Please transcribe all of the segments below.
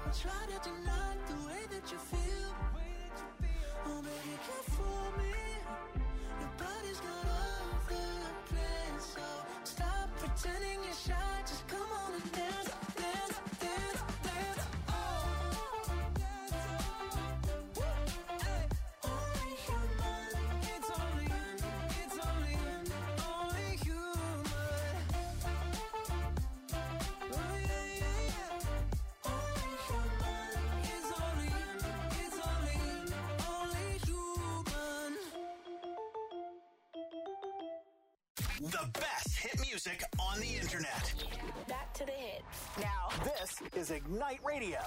I try to deny the way that you feel. Oh, baby, can't fool me. Your body's got all the plans, so stop pretending you're shy. Just come on and dance, dance, dance, dance. Oh, only human. It's only human. Oh yeah, yeah, yeah. Only human. It's only human. The best hit music on the internet. Back to the hits. Now, this is Ignite Radio.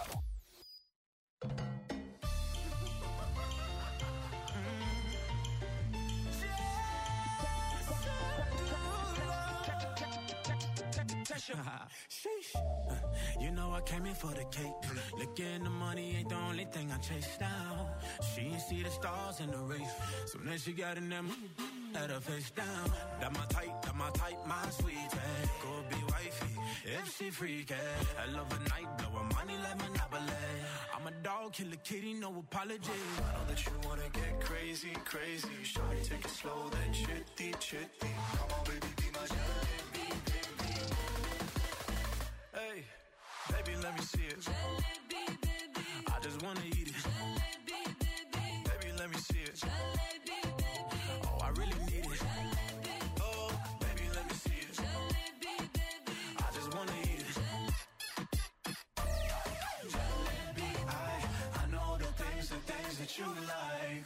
Sheesh. You know I came in for the cake. Looking the money ain't the only thing I chase down. She ain't see the stars in the race. Soon as she got in them, let her face down. That my type, my sweetie. Go be wifey if she freaky. I love a night, blow her money like Monopoly. I'm a dog, kill a kitty, no apology. I know that you wanna get crazy, crazy. Shawty, take it slow, then chitty, chitty. Come on, baby, be my jalebi, baby. Hey, baby, let me see it. Jalebi, baby. I just wanna eat it. Jalebi, baby. Baby, let me see it. Jalebi, baby. Oh, I really need it. Jalebi. Oh, baby, let me see it. Jalebi, baby. I just wanna eat it. Jalebi, I know the things that you like.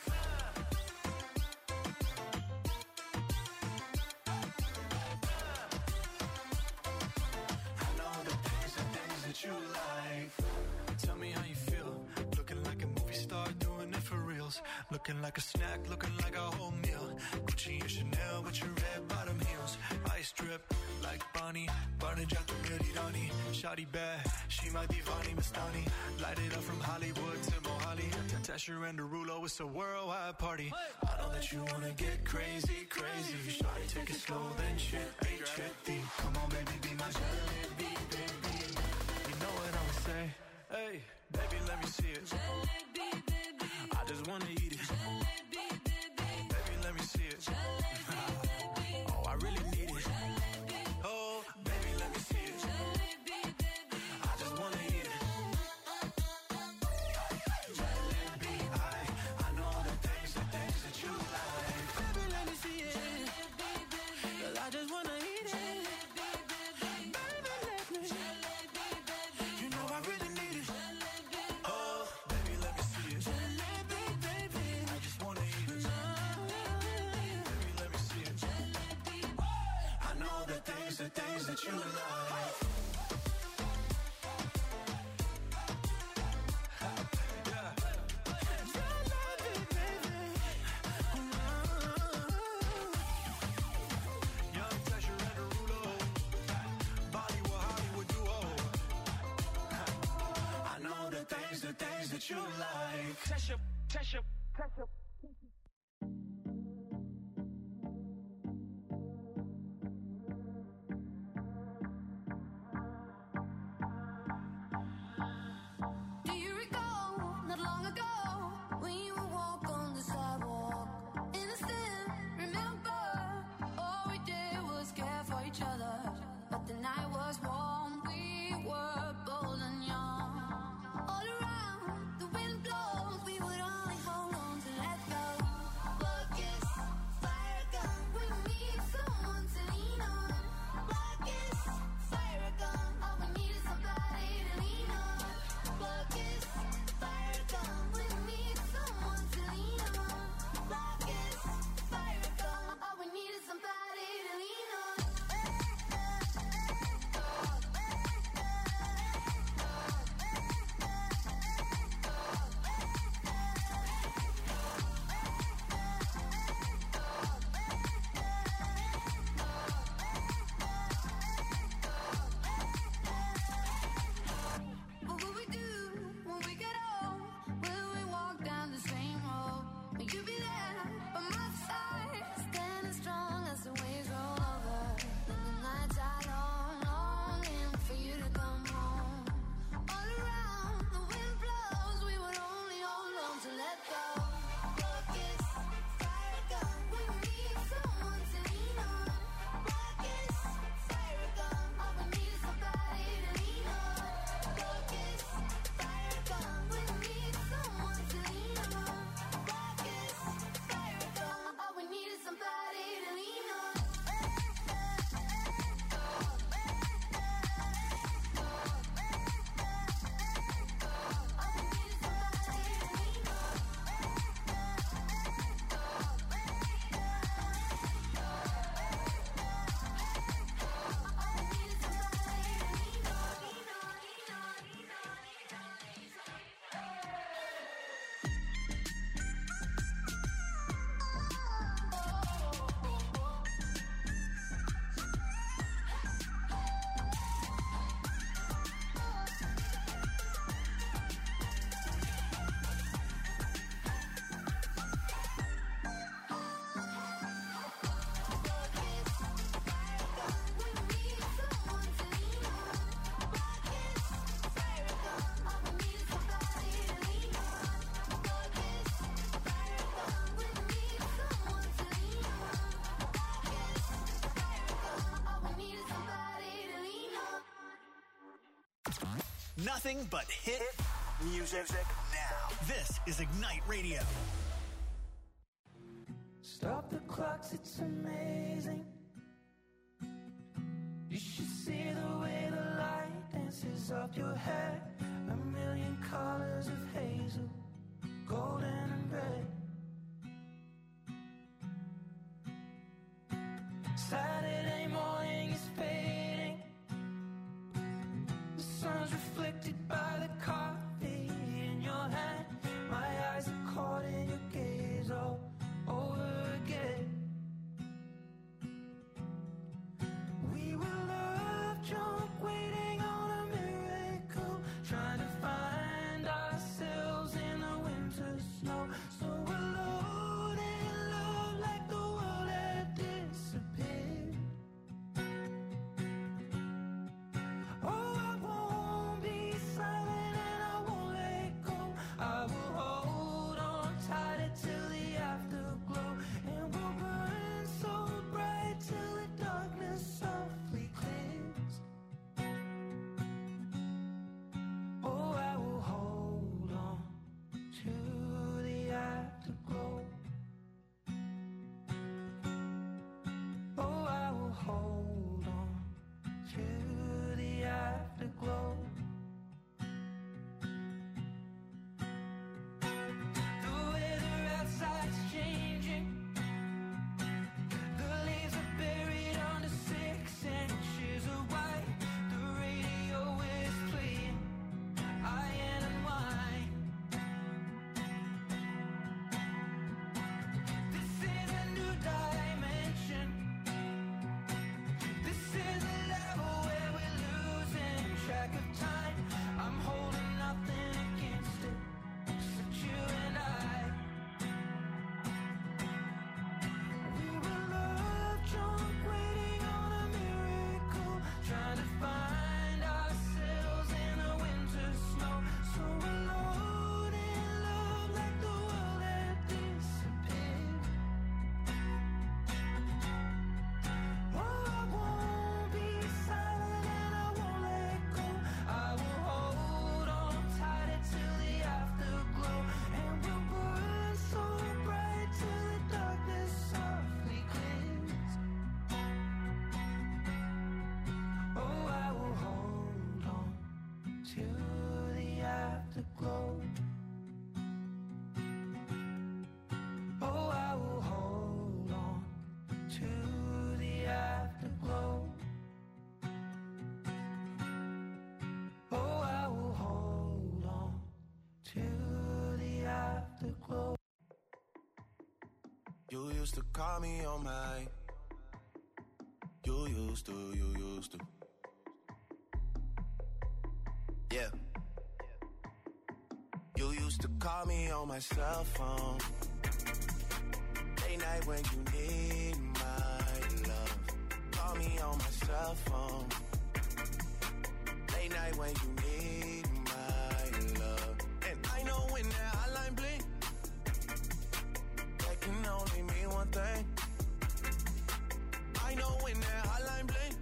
I know the things that you like. Tell me how you feel. Looking like a movie star, doing it for reals. Looking like a snack, looking like a whole meal. Gucci and Chanel with your red bottom heels. Ice drip like Bonnie, Barney Jack the Rani. Shawty bad, she my divani Mastani. Light it up from Hollywood to Mohali. Tesher and Derulo, it's a worldwide party. I know that you wanna get crazy, crazy. Shawty, take it slow, then chitty, chitty. Come on, baby, be my jalebi, baby. You know what I'ma say? Hey, baby, let me see it. Jalebi, baby. I just wanna eat it. Jalebi, baby. Baby, let me see it. Jalebi. Oh, I really need it. Jalebi. Oh, baby, let me see it. Jalebi, baby. I just wanna eat it. Jalebi, I know the things that you like. Baby, let me see it. Jalebi, baby. 'Cause I just wanna eat it. Jalebi, baby. Baby, let me. Jalebi, baby. You know I really need it. Jalebi. Oh, baby, let me see it. Jalebi, baby. I just wanna eat it. Baby, let me see it. Jalebi. I know the things that you like. Yeah. Jalebi, baby. Young Tesher and Derulo. Bollywood, Hollywood duo. I know the things that you like. Tesha. Do you recall not long ago when you would walk on the sidewalk? Innocent, remember, all we did was care for each other. But the night was warm, we were bold and young. All around, the wind blows, we would only hold on to let go. Nothing but hit music now. This is Ignite Radio. Stop the clocks, it's amazing. You should see the way the light dances up your hair. A million colors of hazel, golden and red. Saturday morning is fading. The sun's reflected by the coffee in your hand. My eyes are caught in your gaze all over again. We were love drunk, waiting on a miracle, trying to find ourselves in the winter snow. So alone in love, like the world had disappeared. Oh, I won't be silent and I won't let go. I will hold on tighter till the afterglow, and we'll burn so bright till the darkness softly clears. Oh, I will hold on to the afterglow. Oh, I will hold on to the afterglow. The weather outside's changing. The leaves are buried under 6 inches of white. The radio is playing Iron and Wine. This is a new dimension. This is a level where we're losing track of time. I'm holding nothing against it, except you and I. We were love drunk, waiting on a miracle, trying to find ourselves in the winter snow. So alone in love, like the world had disappeared. Oh, I won't be silent and I won't let go. I will hold on tighter till the afterglow, and we'll burn so bright till the darkness softly clears. Oh, I will hold on to the afterglow. Oh, I will hold on to the afterglow. Oh, I will hold on to the afterglow. You used to call me on my. You used to. Yeah. You used to call me on my cell phone. Late night when you need my love. Call me on my cell phone. Late night when you need my love. And I know when that hotline blink, that can only mean one thing. I know when that hotline blink,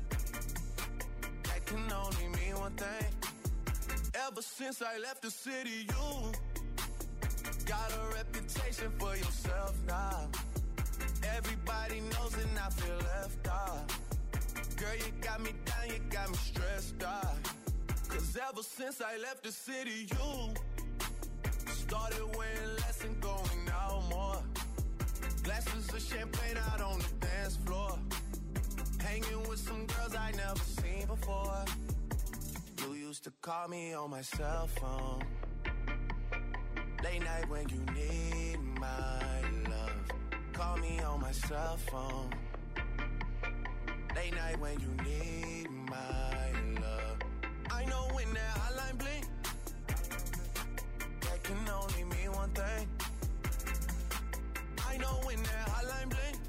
that can only mean one thing. Ever since I left the city, you got a reputation for yourself now. Everybody knows and I feel left out. Girl, you got me down, you got me stressed out. Cause ever since I left the city, you started wearing less and going out more. Glasses of champagne out on the dance floor. Hanging with some girls I never seen before. You used to call me on my cell phone. Late night when you need my love. Call me on my cell phone. Late night when you need my love. I know when that hotline blink, that can only mean one thing. I know when that hotline blink,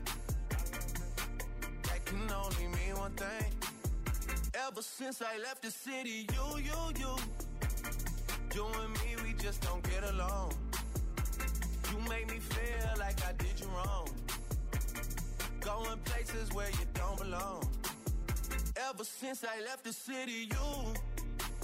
that can only mean one thing. Ever since I left the city, you and me, we just don't get along. You make me feel like I did you wrong. Going places where you don't belong. Ever since I left the city, you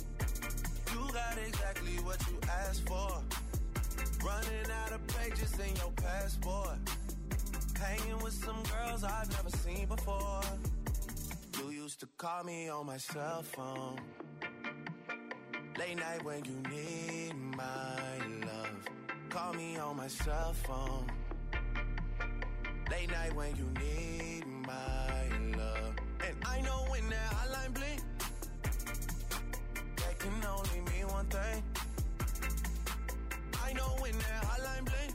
exactly what you asked for. Running out of pages in your passport. Hanging with some girls I've never seen before. You used to call me on my cell phone. Late night when you need my love. Call me on my cell phone. Late night when you need my love. And I know when that hotline blink, that can only mean one thing. I know when that hotline blink,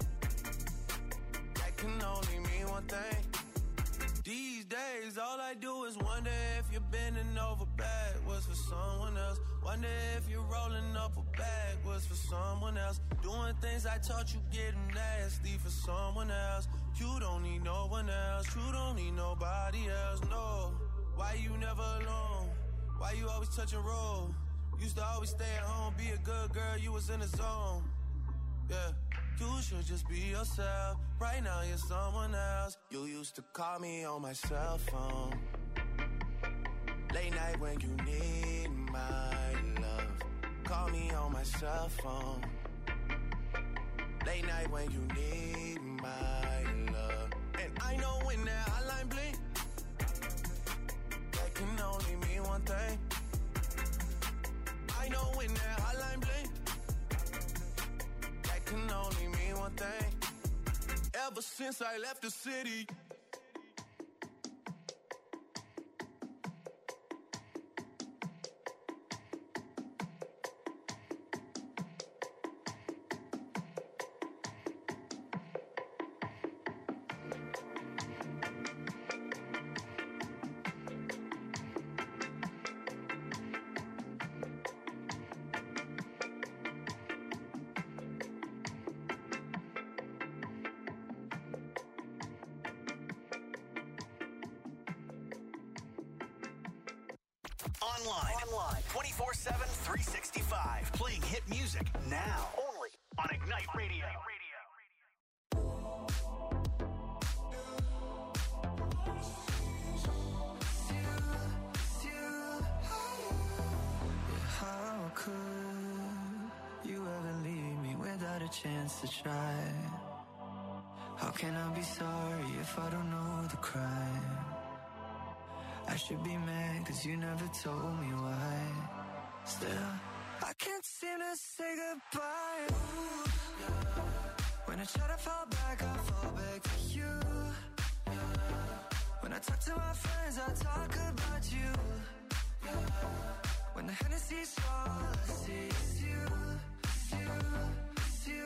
that can only mean one thing. These days, all I do is wonder if you're bending over backwards for someone else. Wonder if you're rolling up a backwards for someone else. Doing things I taught you getting nasty for someone else. You don't need no one else. You don't need nobody else, no. Why you never alone? Why you always touch and roll? Used to always stay at home, be a good girl, you was in the zone. Yeah, you should just be yourself. Right now you're someone else. You used to call me on my cell phone. Late night when you need my love. Call me on my cell phone. Late night when you need my love. And I know when that hotline blink, that can only mean one thing. I know when that hotline blink, that can only mean one thing. Ever since I left the city, Online. 24/7, 365. Playing hit music now. Only on Ignite Radio. How could you ever leave me without a chance to try? How can I be sorry if I don't know the crime? I should be mad cause you never told me why. Still, I can't seem to say goodbye. Ooh, yeah. When I try to fall back, I fall back to you. Yeah. When I talk to my friends, I talk about you. Yeah. When the Hennessy's all I see is you. It's you, it's you.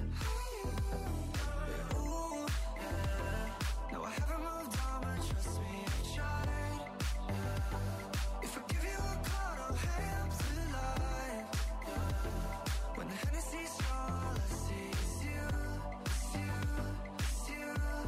Yeah, ooh, yeah. No, I haven't moved on, but trust me, I tried. If I give you a call, don't hang up the line. When the Hennessy's all I see is you, it's you, it's you.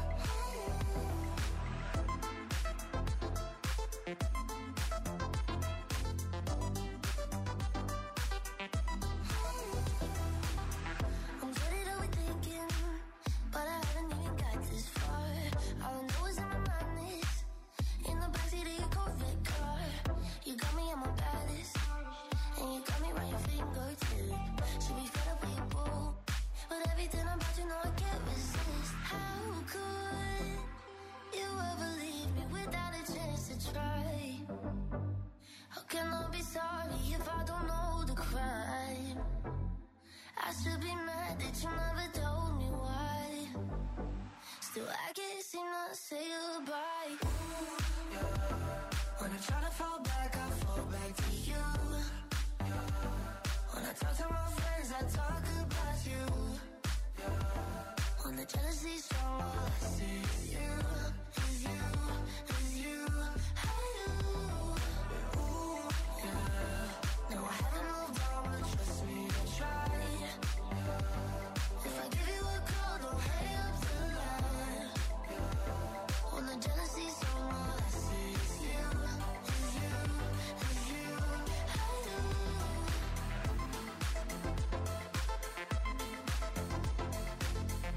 I'm getting overthinking, but I haven't even got this far. All I know is in my mind is in the backseat of your Corvette car. You got me on my baddest, and you got me right your fingertip. Should be fed up with you, boo, but everything about you know I can't resist. How could you ever leave me without a chance to try? How can I be sorry if I don't know the crime? I should be mad that you never told me why. Still, I can't seem to say goodbye. Ooh, yeah. When I try to fall back, I fall back to you. Yeah. When I talk to my friends, I talk about you. Yeah. When the jealousy's strong, all I see is you. Is you, is you. Hey, you. Ooh, yeah. No, I haven't moved on, but trust me, I tried. If I give you a call, don't hang up the line. When the jealousy's strong, all I see is you. Is you, is you. Hey, you.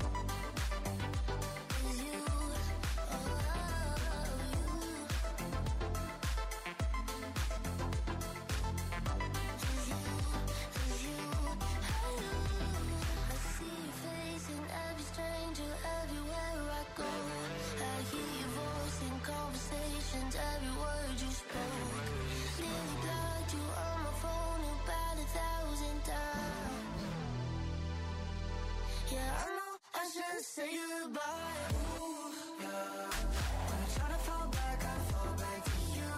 Is you, oh, you. say goodbye. Ooh, yeah. When I try to fall back, I fall back to you.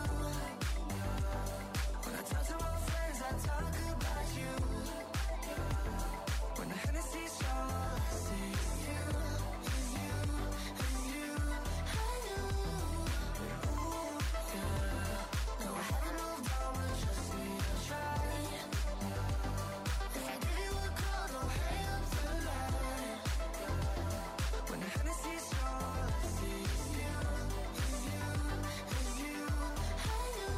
When I talk to old friends, I talk about you. When the Hennessy's all I see is you, is you, is you. I knew, ooh, yeah. No, I haven't moved on, but trust me, I tried. If I give you a call, don't hang up the line. When the Hennessy's all I see is you, is you, is you. I knew.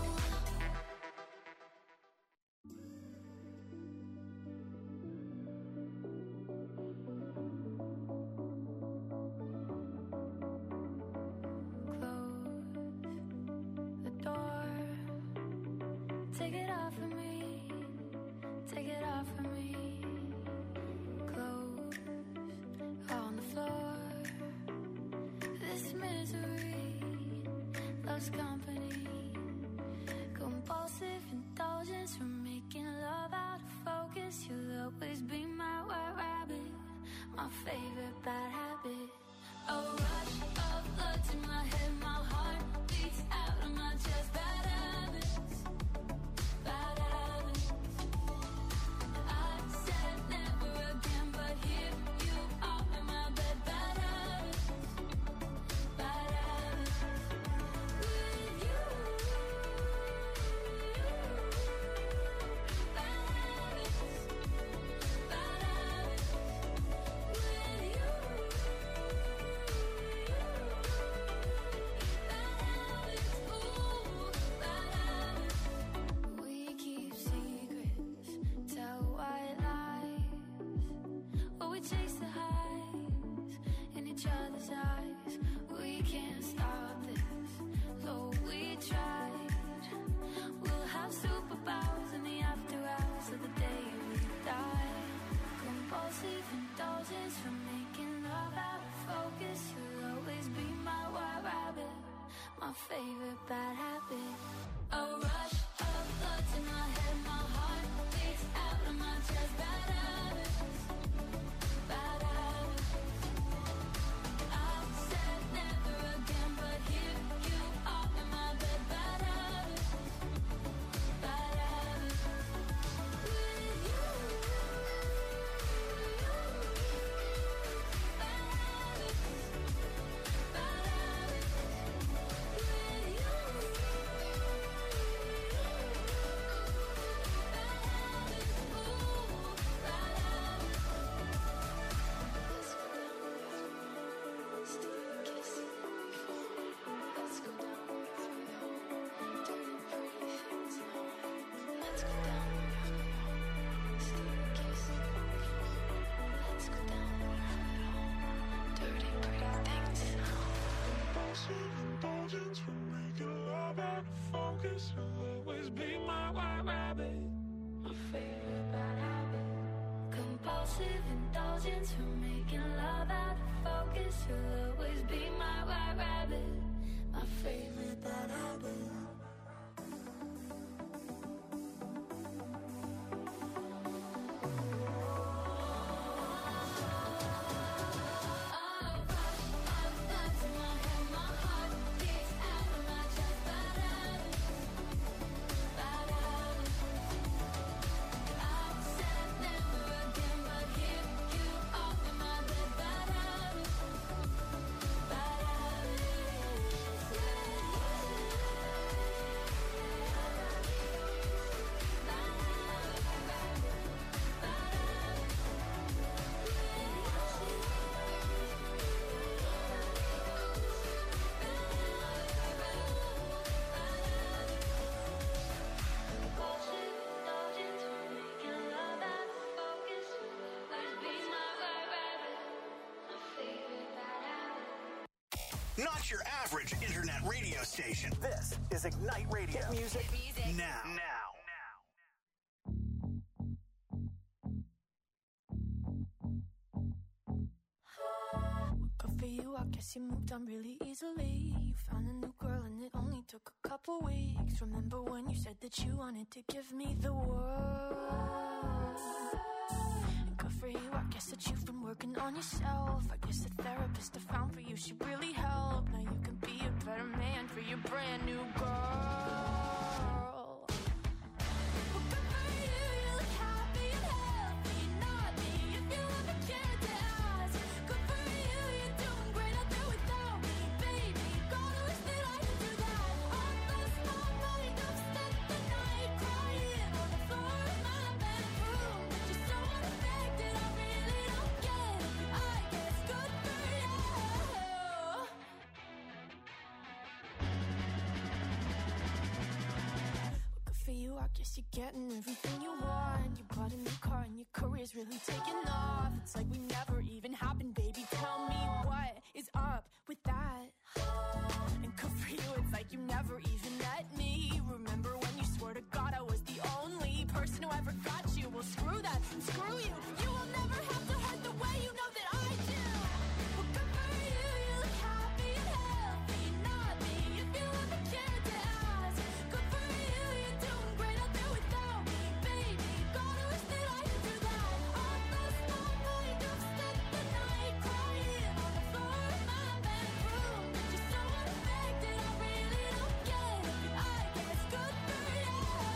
Close the door. Take it off of me. Take it off of me. Clothes on the floor. This misery loves company. Compulsive indulgence from making love out of focus. You'll always be my white rabbit, my favorite bad habit. A rush of blood to my head, my heart beats out of my chest. Bad habits, bad habits. I said never again, but here you are in my bed. Bad habits, bad habits. With you, bad habits, bad habits. With you, bad habits, ooh, bad habits. We keep secrets, tell white lies, or we chase the highs in each other's eyes. We can't stop this, though we tried. We'll have superpowers in the after hours of the day we die. Compulsive indulgence from making love out of focus. You'll always be my white rabbit, my favorite bad habit. A rush of blood to my head, my heart beats out of my chest. Bad habits, bad habits. I said never again, but here you are in my bed. Bad habits, bad habits. With you, bad habits, bad habits. With you, bad habits, ooh, bad habits. Let's go down, still kissing before. Let's go down, dirty pretty things now. Let's go down, still kissing before. Let's go down, dirty pretty things now. Compulsive indulgence from making love out of focus. You'll always be my white rabbit, my favorite bad habit. Compulsive indulgence from making love out of focus. You'll always be my white rabbit, my favorite bad habit. Not your average internet radio station. This is Ignite Radio. Hit music now. Good for you, I guess you moved on really easily. You found a new girl and it only took a couple weeks. Remember when you said that you wanted to give me the world? Good for you, I guess that you've been working on yourself. I guess the therapist I found for you should really help. Now you can be a better man for your brand new girl. Well, good for you, you look happy and healthy. Not me, if you ever cared to ask. Good for you, you're doing great out there without me, baby. God, I wish that I could do that. I lost my mind, I've spent the night crying on the floor of my bedroom. But you're so unaffected, I really don't get it. I guess good for you. Well, good for you, I guess you're getting everything you want. You bought a new car and your career's really taking off. It's like we never even happened, baby. Tell me what is up with that? And good for you, it's like you never even met me. Remember when you swore to God I was the only person who ever got you? Well, screw that, and screw you. You will never have to hurt the way you know that I do. Well, good for you, you look happy and healthy. Not me, if you ever cared to ask. Good for you, you're doing great out there without me, baby. God, I wish that I could do that. I lost my mind, I've spent the night crying on the floor of my bedroom. But you're so unaffected, I really don't get it. I guess good for you.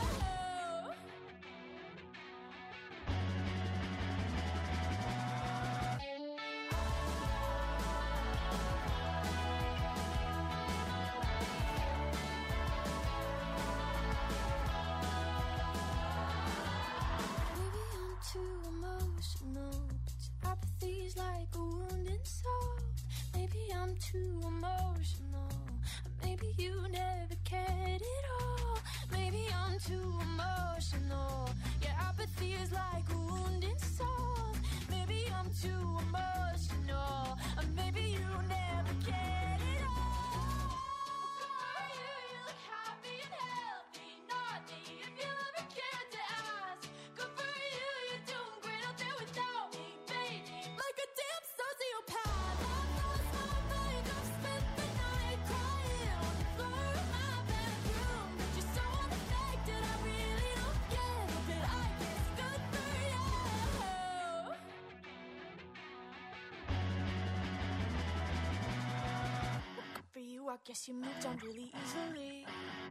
Maybe I'm too emotional, but your apathy's like a wounded soul. Maybe I'm too emotional, or maybe you never cared at all. Maybe I'm too emotional, your apathy is like a wounded soul. Maybe I'm too emotional, or maybe you never cared at all. Good for you, you look happy and healthy. Not me, if you ever cared to ask. Good for you, you're doing great out there without me, baby. Like a damn sociopath. I lost my mind, I've spent the night crying on the floor of my bedroom. But you're so unaffected, I really don't get it. But I guess good for you. Good for you, I guess you moved on really easily.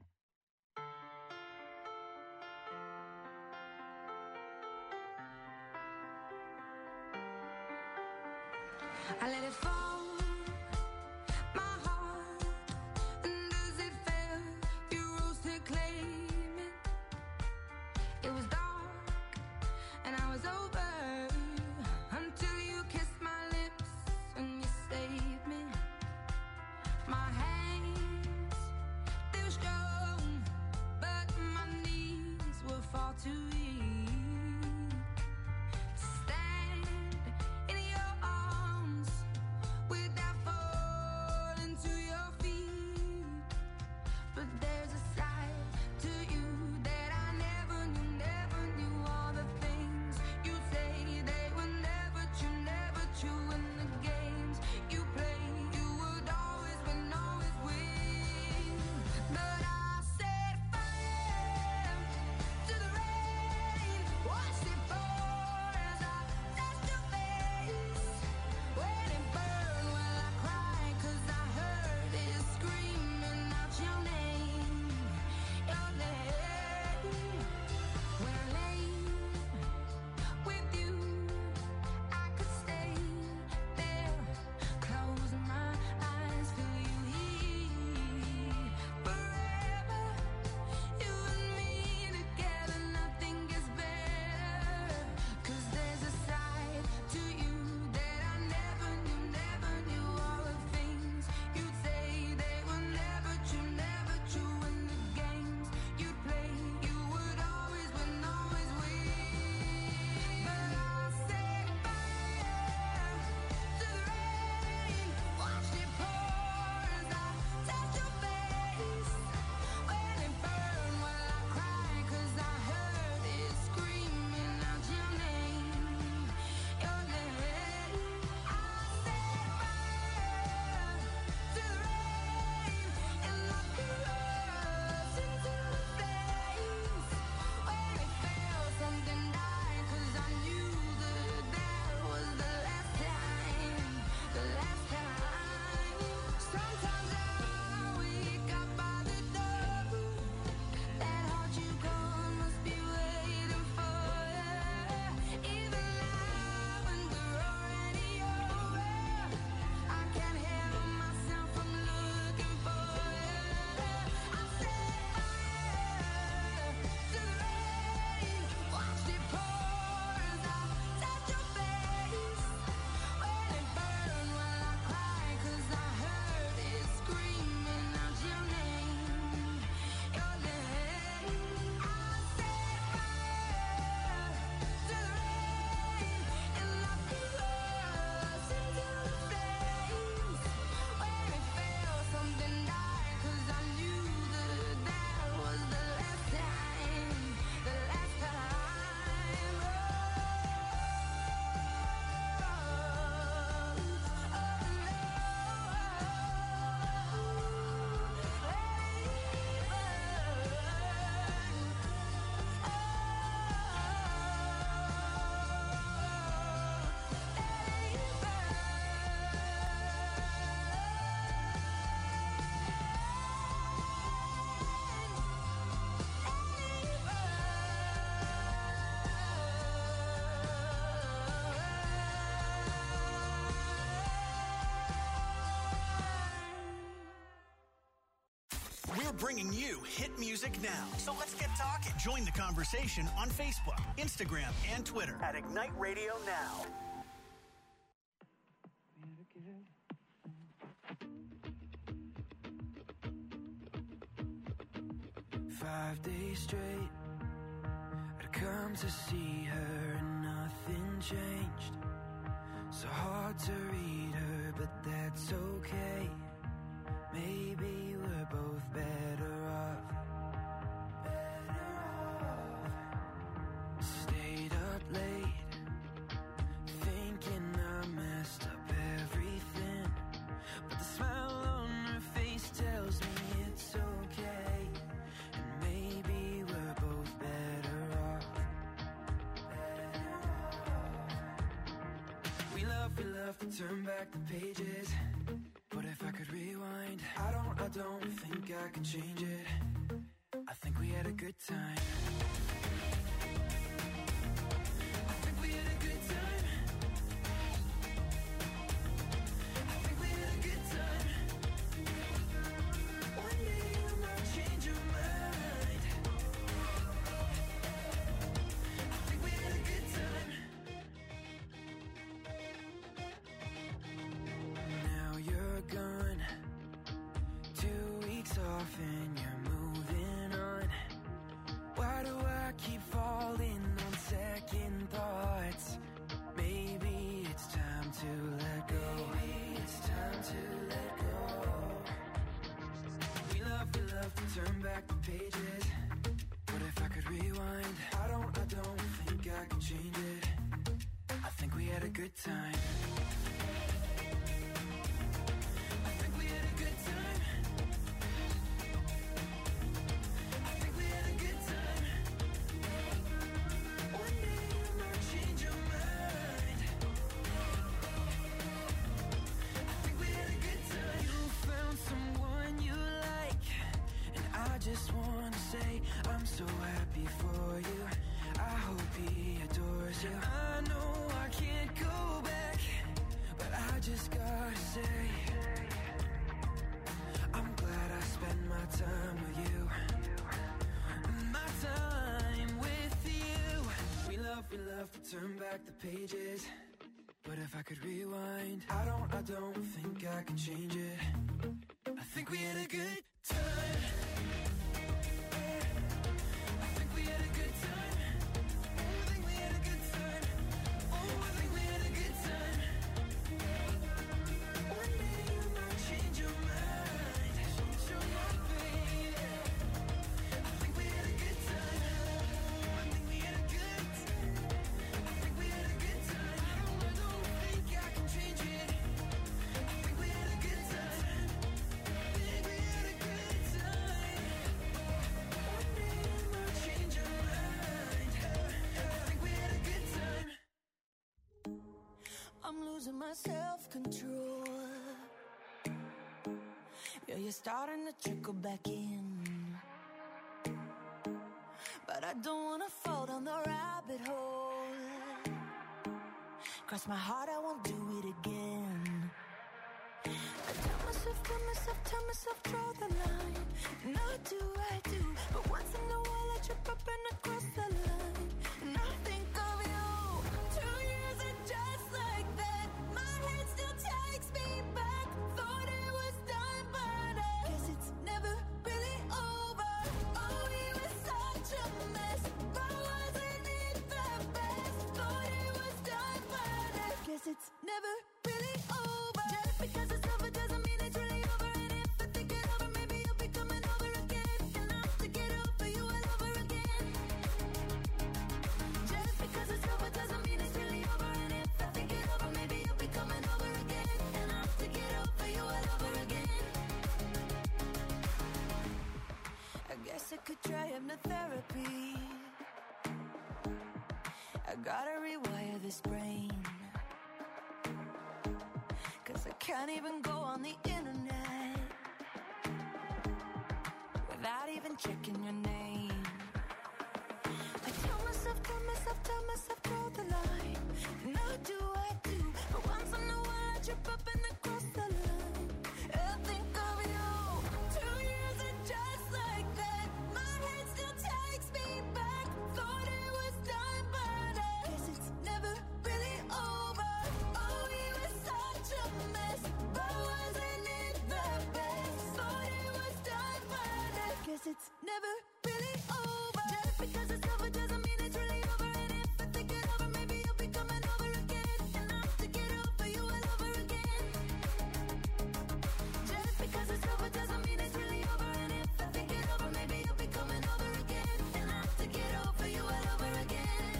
I let it fall, my heart, and as it fell, you rose to claim it. It was dark, and I was over, until you kissed my lips and you saved me. My hands, they were strong, but my knees were far too weak to stand in your arms with We're bringing you hit music now. So let's get talking. Join the conversation on Facebook, Instagram, and Twitter at Ignite Radio Now. 5 days straight, I'd come to see her and nothing changed. So hard to read her, but that's okay. Maybe we're both better off. Stayed up late, thinking I messed up everything. But the smile on her face tells me it's okay. And maybe we're both better off. We love to turn back the pages. But if I could rewind, I don't think I could change it. I think we had a good time. I think we had a good time. I think we had a good time. One day you might change your mind. I think we had a good time. Now you're gone, 2 weeks off and you're moving on. Why do I keep falling on second thoughts? Maybe it's time to let go. Maybe it's time to let go. We love to turn back the pages. But if I could rewind, I don't think I could change it. I think we had a good time. I think we had a good time. I think we had a good time. One day you might change your mind. I think we had a good time. You found someone you like, and I just wanna say I'm so happy for you. I hope he adores you. I know I can't go back, but I just gotta say I'm glad I spent my time with you. My time with you. We love to turn back the pages. But if I could rewind, I don't think I could change it. I think we had a good time. I think we had a good time. Oh, I think we had a good time. Oh, I think we had a good time. One day you might change your mind. Change your mind, baby. I think we had a good time. I think we had a good time. I think we had a good time. I don't think I can change it. I think we had a good time. I think we had a good time. One day you might change your mind. I think we had a good time. I'm losing my self-control. Yeah, you're starting to trickle back in. But I don't wanna fall down the rabbit hole. Cross my heart, I won't do it again. I tell myself, draw the line. And I do. But once in a while I trip up and I cross the line. And I think of you. 2 years and just like that, my head still takes me back. Thought it was done, but I guess it's never really over. Oh, we were such a mess, but wasn't it the best? Thought it was done, but I guess it's never really over. Just because it's over doesn't mean it's really over. And if I think it over, maybe you'll be coming over again. And I have to get over you all over again. Just because it's over doesn't mean it's really over. And if I think it over, maybe you'll be coming over again. And I have to get over you all over again. I guess I could try hypnotherapy. I gotta rewire this brain. 'Cause I can't even go on the internet without even checking your name. I tell myself, draw the line. And I do. But once in a while I trip up and I cross the line. I think of you. 2 years and just never really over. Just because it's over doesn't mean it's really over. And if I think it over, maybe you'll be coming over again. And I'll have to get over you all over again. Just because it's over doesn't mean it's really over. And if I think it over, maybe you'll be coming over again. And I'll have to get over you all over again.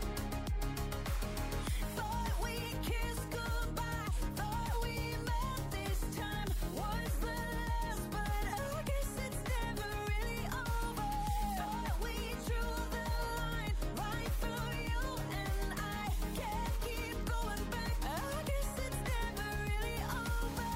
Thought we kissed goodbye, thought we met this time was the last, but I guess it's never really over. Thought we drew the line right through you and I can't keep going back. I guess it's never really over.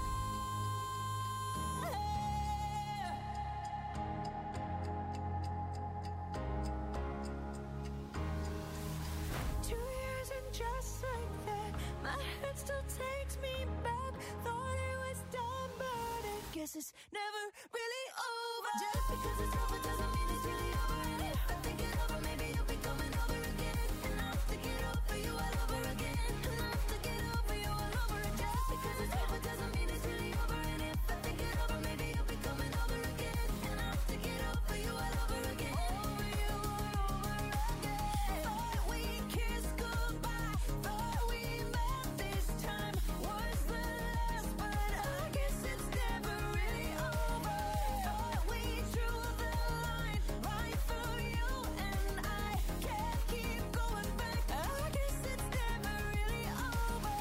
2 years and just like that, my head still takes me back. Thought it was done, but I guess it's never really over. Just because it's over doesn't mean it's really over. And if I think it over, maybe you'll be coming over again. And I'll have to get over you all over again. And I'll have to get over you all over again. Just because it's over doesn't mean it's really over. And if I think it over, maybe you'll be coming over again. And I'll have to get over you all over again. Over you all over again. Thought we kissed goodbye, thought we met this time was the last, but I guess it's never really over. Thought we drew the line right through you and I can't keep going back. I guess it's never really over.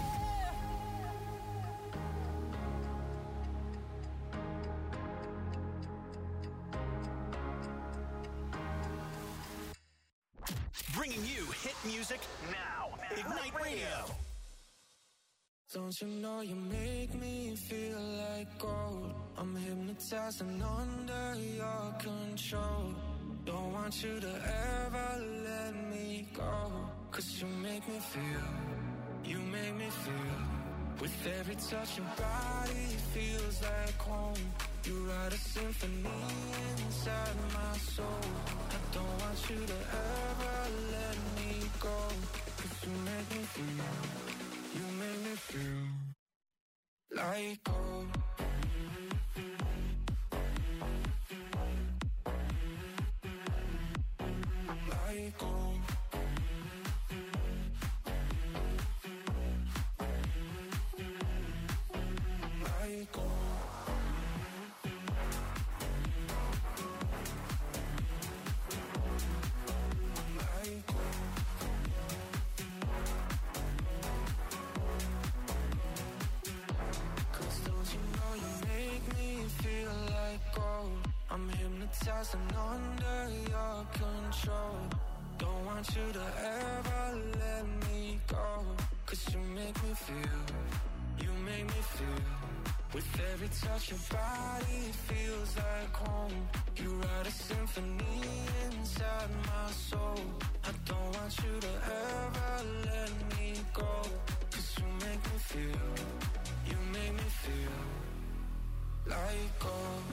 Bringing you hit music now. Ignite Radio. Don't you know you make me feel like gold? I'm hypnotized and under your control. Don't want you to ever let me go. 'Cause you make me feel, you make me feel. With every touch your body feels like home. You write a symphony inside my soul. I don't want you to ever let me go. 'Cause you make me feel, you make me feel like gold. Like gold. Like gold. Like gold. I'm hypnotized and under your control. Don't want you to ever let me go. 'Cause you make me feel, you make me feel. With every touch your body feels like home. You write a symphony inside my soul. I don't want you to ever let me go. 'Cause you make me feel, you make me feel like gold.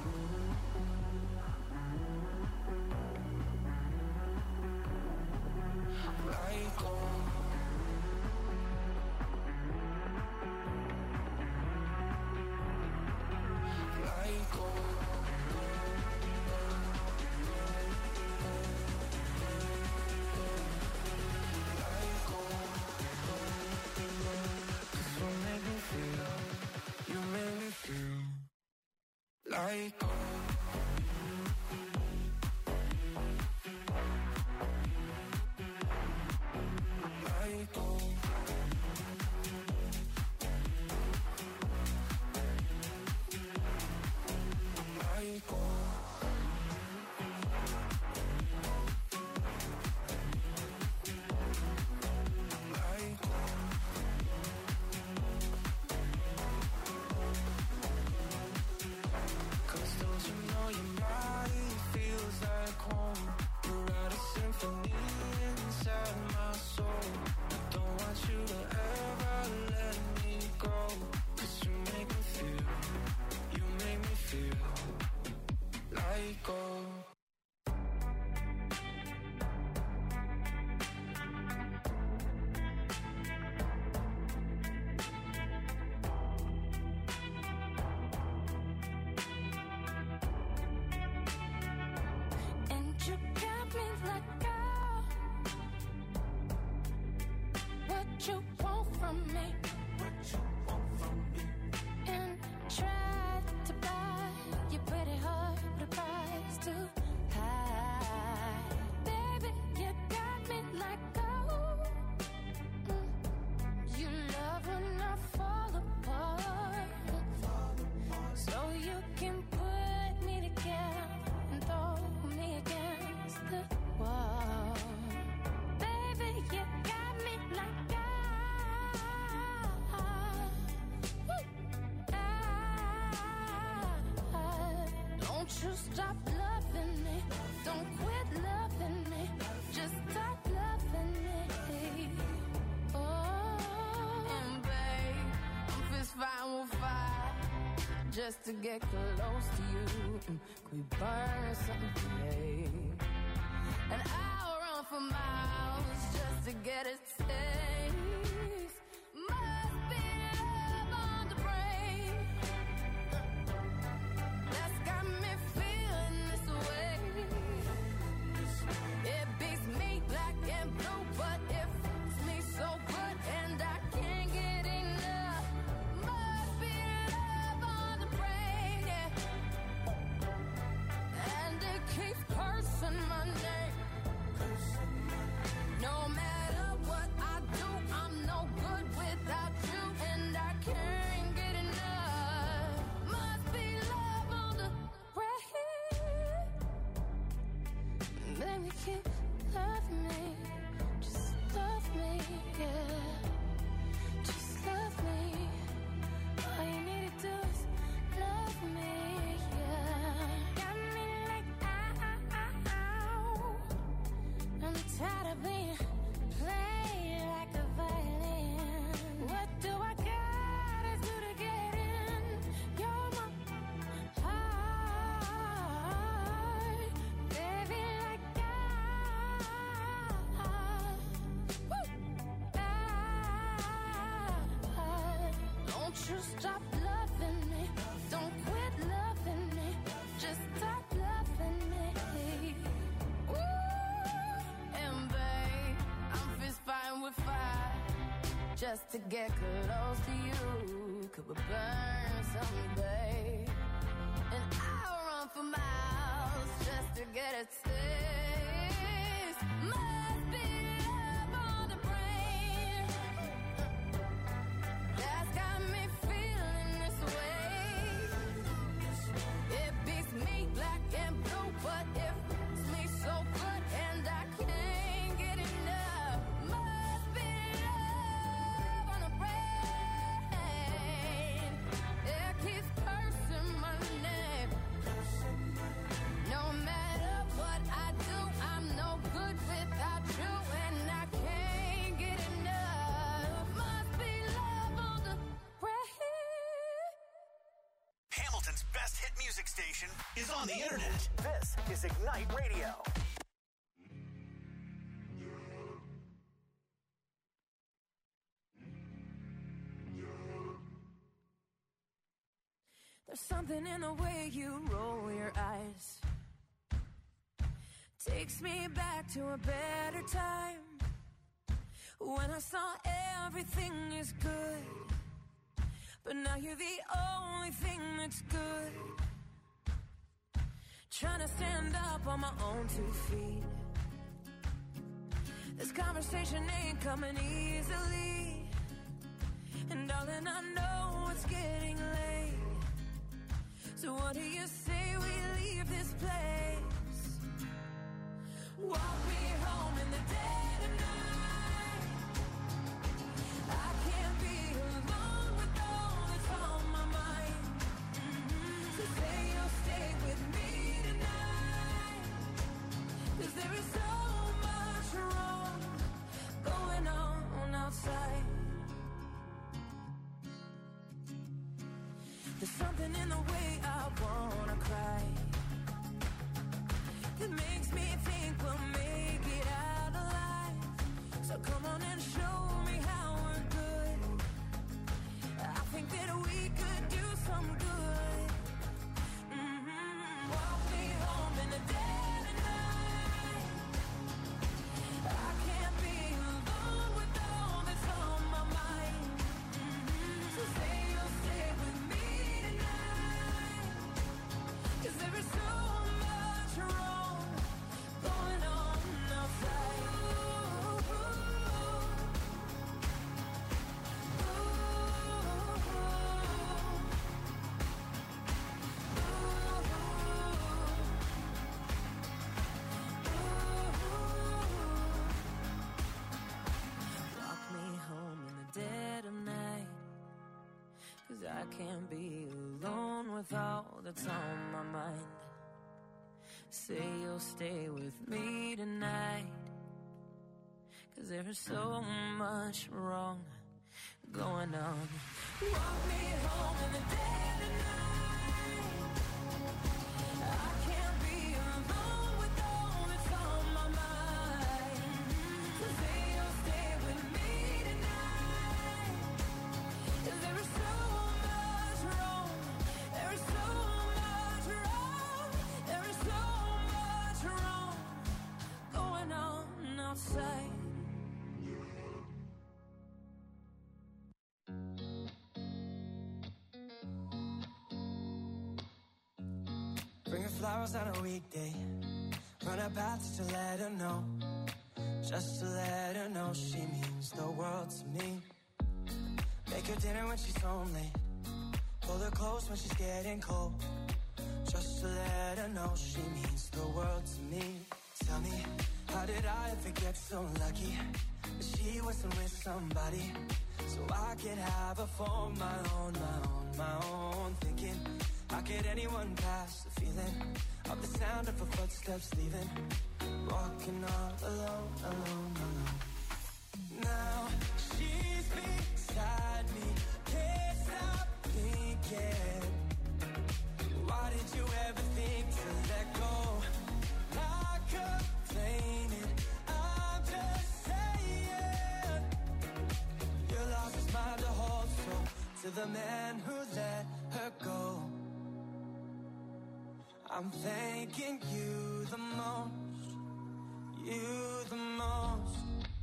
Like gold. Like gold. Like gold. 'Cause you make me feel, you make me feel like gold. Like gold. Like gold. Like gold. you want from me. And try to buy your pretty heart, but the price too high. Baby, you got me like gold. You love when I fall apart, so you can put me together and throw me against the wall. Baby, you got me like don't you stop loving me. Don't quit loving me. Just stop loving me. Oh, and babe, I'm fist fighting with fire just to get close to you. Could we burn something today? And I'll run for miles just to get a taste. Must be love on the brain that's got me feeling this way. It beats me black and blue, but it fucks me so good, and I can't get enough. Must be love on the brain, yeah. And it keeps cursing my name. No matter what I do, I'm no good without you, and I can't get enough. Must be love on the brain. Baby, keep loving me. Just love me, yeah. Just love me. All you need to do is love me, yeah. Got me like ow. I'm tired of being played like a violin. What do I gotta do to get in? You're my heart, baby, like don't you stop loving me. Don't quit loving me. Just stop loving me. Ooh, and babe, I'm fist fighting with fire just to get close to you. Could we burn something, babe? And I'll run for miles just to get a taste. Must be love on the brain that's got me feeling this way. It beats me black and blue, but it fucks me so good, and I can't get enough. Must be love on the brain. It keeps cursing my name. No matter what I do, I'm no good without you, and I can't get enough. Must be love on the brain. Hamilton's best hit music station is on the internet. This is Ignite Radio. There's something in the way you roll your eyes. Takes me back to a better time, when I saw everything is good. But now you're the only thing that's good. Trying to stand up on my own 2 feet. This conversation ain't coming easily, and darling, I know it's getting late. So what do you say we leave this place? Walk me home in the dead of night. I can't be alone with all that's on my mind. So say you'll stay with me tonight, 'cause there is so much wrong going on outside. There's something in the way I wanna cry that makes me think we'll make it out alive. So come on and show me how we're good. I think that we could do some good. Walk me home in the dead of night. I can't be alone with all that's on I can't be alone with all that's on my mind. Say you'll stay with me tonight, 'cause there's so much wrong going on. Walk me home in the dead of night. I can't be alone with all that's on my mind. So say you'll stay with me tonight, 'cause there is so much wrong. There is so much wrong. There is so much wrong going on outside. Bring her flowers on a weekday. Run her path just to let her know. Just to let her know she means the world to me. Make her dinner when she's home late. Pull her close when she's getting cold. Just to let her know she means the world to me. Tell me, how did I ever get so lucky that she wasn't with somebody so I could have her for my own, my own. Thinking, how could anyone pass the feeling of the sound of her footsteps leaving? Walking all alone, alone, alone. Now she's beside me, can't stop thinking. Why did you ever think to let go? Not complaining, I'm just saying. You lost his mind to hold, so to the man who let her go, I'm thanking you the most, you the most.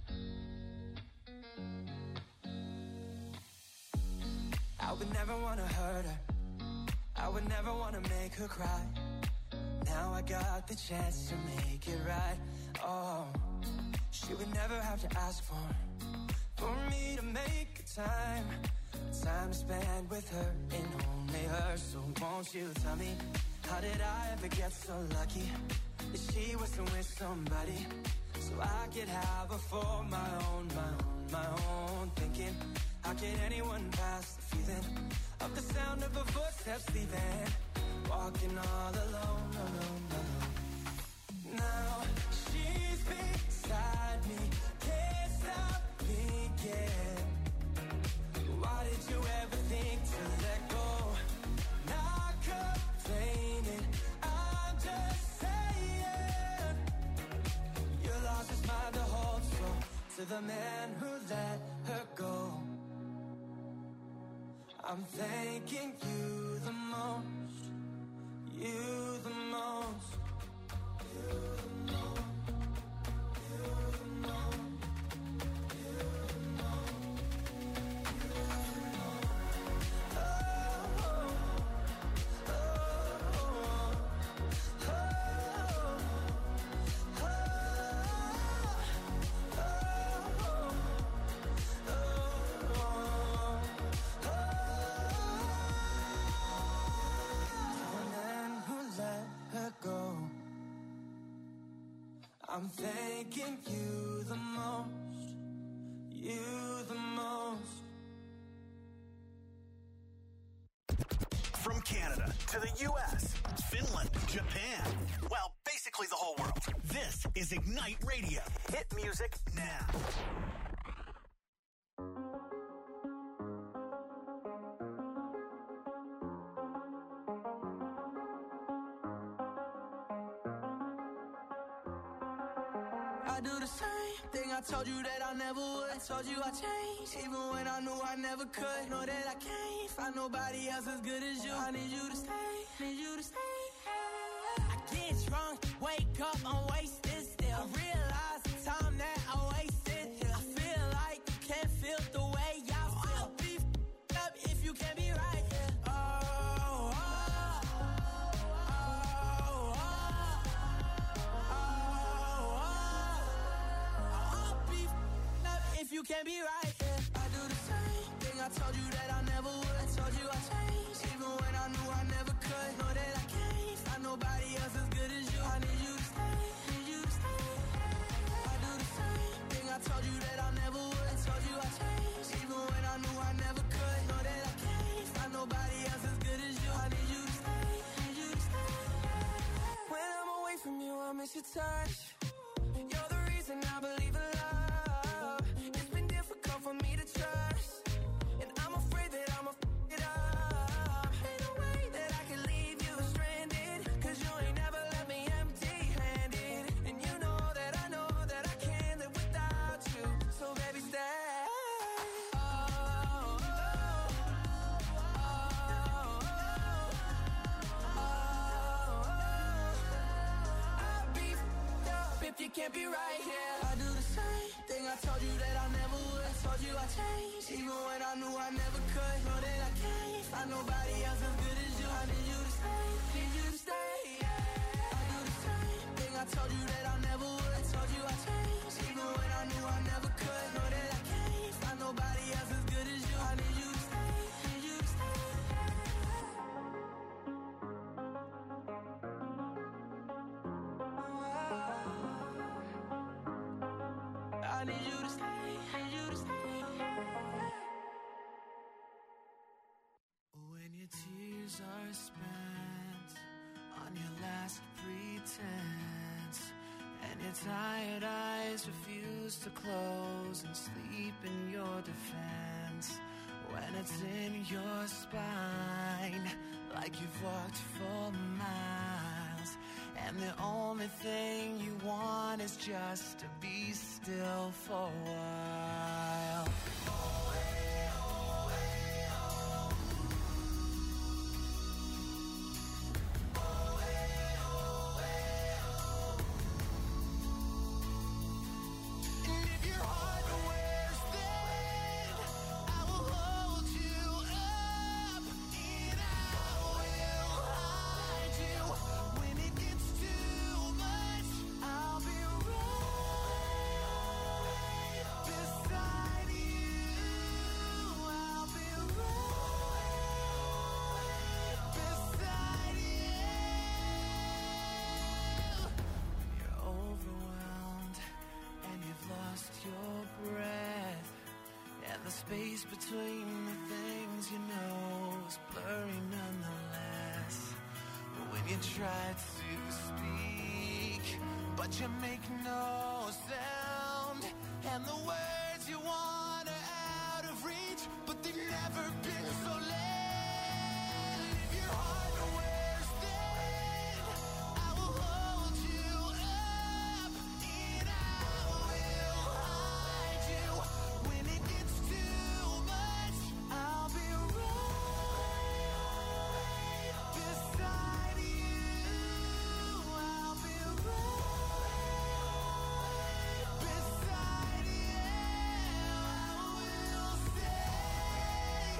I would never want to hurt her, I would never want to make her cry. Now I got the chance to make it right. Oh, she would never have to ask for me to make time to spend with her and only her. So won't you tell me, how did I ever get so lucky that she wasn't with somebody so I could have her for my own, my own. Thinking, how could anyone pass the feeling of the sound of her footsteps leaving? Walking all alone, alone, alone. Now she's beside me, can't stop thinking. Why did you ever think to let go? Not complaining, I'm just saying. You lost his mind to hold, so to the man who let her go, I'm thanking you the most, you the most, you the most, you the most, you the most, you the most. Oh, oh, oh, oh, oh, oh, I'm thanking you the most, you the most. From Canada to the U.S., Finland, Japan, well, basically the whole world. This is Ignite Radio. Hit music now. I do the same thing I told you that I never would. I told you I changed, even when I knew I never could. Know that I can't find nobody else as good as you. I need you to stay, need you to stay. I get drunk, wake up, I'm wasted still. I realize the time that I wasted here. I feel like you can't feel the way y'all feel. I'll be f***ed up if you can't be right here. If you can't be right, yeah. I do the same thing I told you that I never would. I told you I changed, even when I knew I never could. Know that I can't find nobody else as good as you. I need you to stay, need you to stay. I do the same thing I told you that I never would. I told you I changed, even when I knew I never could. Know that I can't find nobody touch. You're the reason I believe in love. It's been difficult for me to trust, and I'm afraid that I'ma f*** it up. Ain't no way that I can leave you stranded, 'cause you ain't never left me empty-handed. And you know that I can't live without you. So baby, stay. If you can't be right here, I do the same thing I told you that I never would. I told you I changed, even when I knew I never could. Know that I can't find nobody else as good as you. I need you to stay, need you to stay, yeah. I do the same thing I told you that I never would. I told you I changed, even when I knew I never could. Know that I can't find nobody else as good as you. I need you to stay, need you to stay. I need you to stay, need you to stay. When your tears are spent on your last pretense, and your tired eyes refuse to close and sleep in your defense, when it's in your spine, like you've walked for miles, and the only thing you want is just to be still for a while. Space between the things you know is blurry nonetheless. When you try to speak, but you make no sound, and the words you want are out of reach, but they've never been so late. If your heart wears thin, I will hold you up, and I will hide you. When it gets too much, I'll be right beside you. I'll be right beside you. I will stay.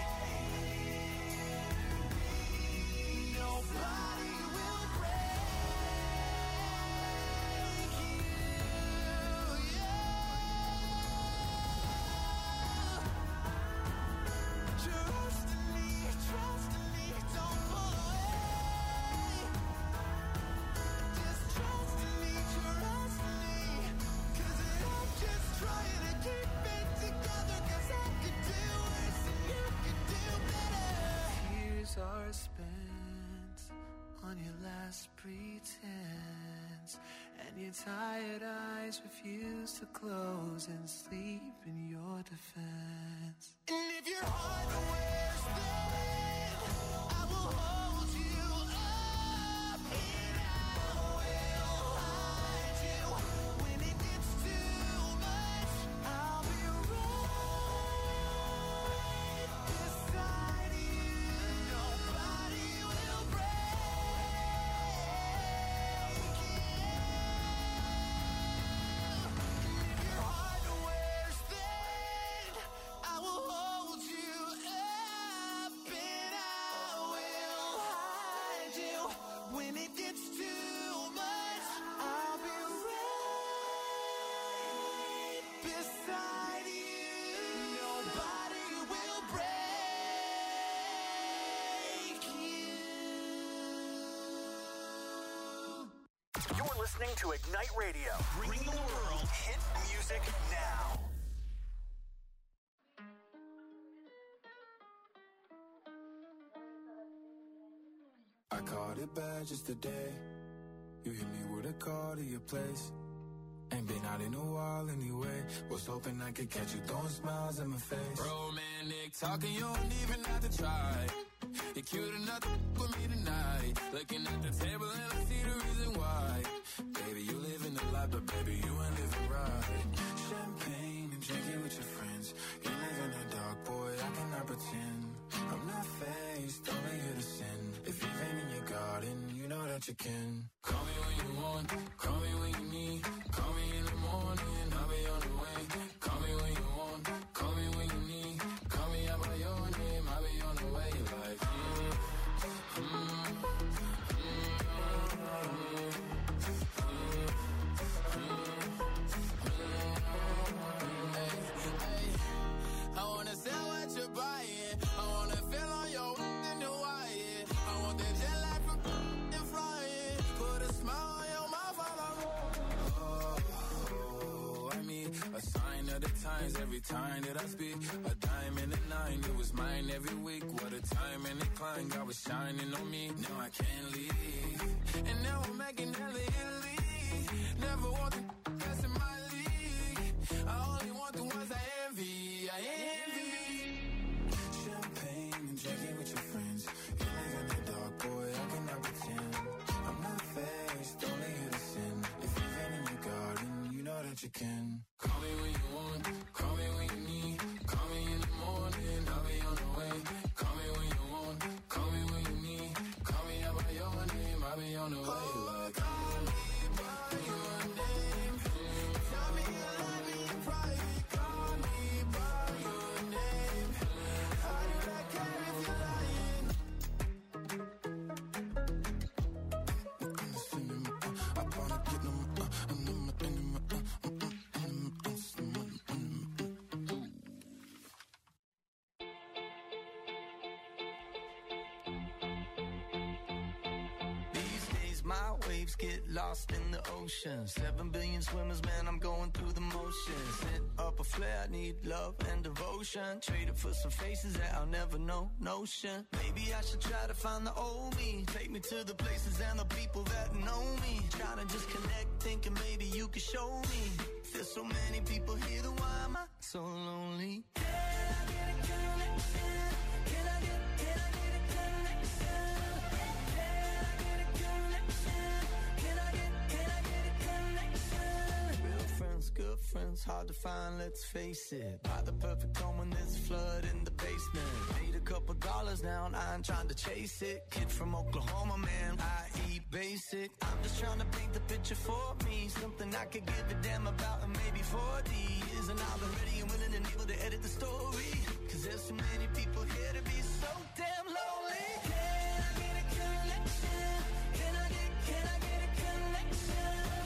Nobody will break you. Trust in me, don't pull away. Just trust in me, 'cause I'm just trying to keep it together, 'cause I could do worse and you could do better. Tears are spent on your last pretense, and your tired eyes refuse to close and sleep in your defense. And if your heart wears thin, I will hold you up, and I will hide you. When it gets too much, I'll be right beside you. Nobody will break you. If your heart wears thin, I will hold you up, and I will hide you. When it gets too much, I'll be right beside you. Nobody will break you. You're listening to Ignite Radio, bringing the world hit music now. I caught it bad just today. You hit me with a call to your place. Ain't been out in a while anyway. Was hoping I could catch you throwing smiles in my face. Romantic talking, you don't even have to try. You're cute enough to with me tonight. Looking at the table and I see the reason why. Baby, you live in the life, but baby, you ain't living right. Champagne and drinking with your friends. You live in the dark, boy, I cannot pretend. I'm not faced, only here to sin. If you've been in your garden, you know that you can. Call me when you want, call me when you need. Call me in the morning, I'll be on the way. Call me when you want, call me when you need. Call me out by your name, I'll be on the way. Like, I wanna sell what you're buying. I wanna feel on your in the wire. I want that jet lag from and flying. Put a smile on your mouth while I'm I mean, a sign of the times every time that I speak. A dime and a nine, it was mine every week. What a time and a climb, God was shining on me. Now I can't leave. And now I'm making hella Italy. Never want the best in my league. I only want the ones I envy. I envy. Champagne and drinking with your friends. You live in the dark, boy, I cannot pretend. I'm not faced, only here to sin. If you've been in your garden, you know that you can. Call me when you want, call me when you need. Call me in the morning, I'll be on the way. Call me when you want, call me when you need. Call me out by your name, I'll be on the way. Like, call me by your name. Tell me you love me in private. Call me by your name. How do I care if you're lying? I wanna get them. My waves get lost in the ocean. 7 billion swimmers, man, I'm going through the motions. Lit up a flare, need love and devotion. Traded for some faces that I'll never know, notion. Maybe I should try to find the old me. Take me to the places and the people that know me. Trying to just connect, thinking maybe you could show me. There's so many people here, then why am I so lonely? Can I get a connection? Can I get a connection? Good friends, hard to find, let's face it. Buy the perfect home when there's a flood in the basement. Made a couple dollars now and I ain't trying to chase it. Kid from Oklahoma, man, I eat basic. I'm just trying to paint the picture for me. Something I could give a damn about in maybe 40 years. And I'll be ready and willing and able to edit the story. Cause there's so many people here to be so damn lonely. Can I get a connection? Can I get a connection?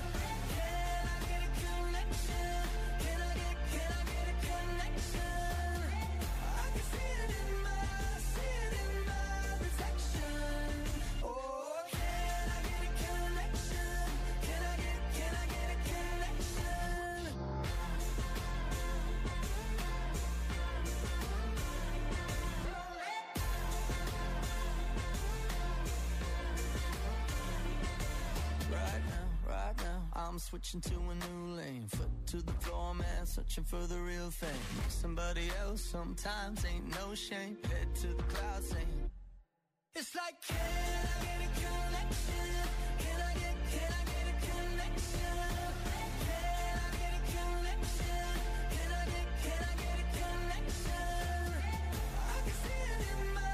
I'm switching to a new lane. Foot to the floor, man, searching for the real thing. Somebody else sometimes ain't no shame. Head to the clouds saying, it's like, can I get a connection? Can I get a connection? Can I get a connection? Can I get a connection? I can see it in my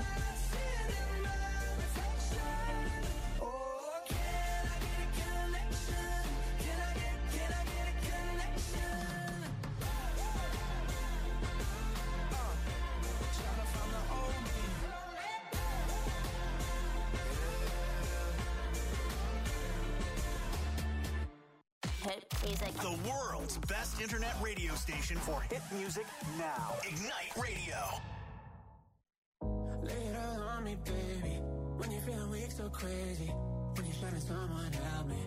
reflection. Oh, can I get a connection? Can I get a connection? Trying to find the old me. Hit music. The world's best internet radio station for hit music now. Ignite Radio. Lay it all on me, baby. When you're feeling weak, so crazy. When you're shining, someone help me.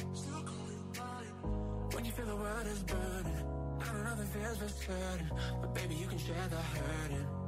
When you feel the world is burning, I don't know if it feels for certain, but baby, you can share the hurting.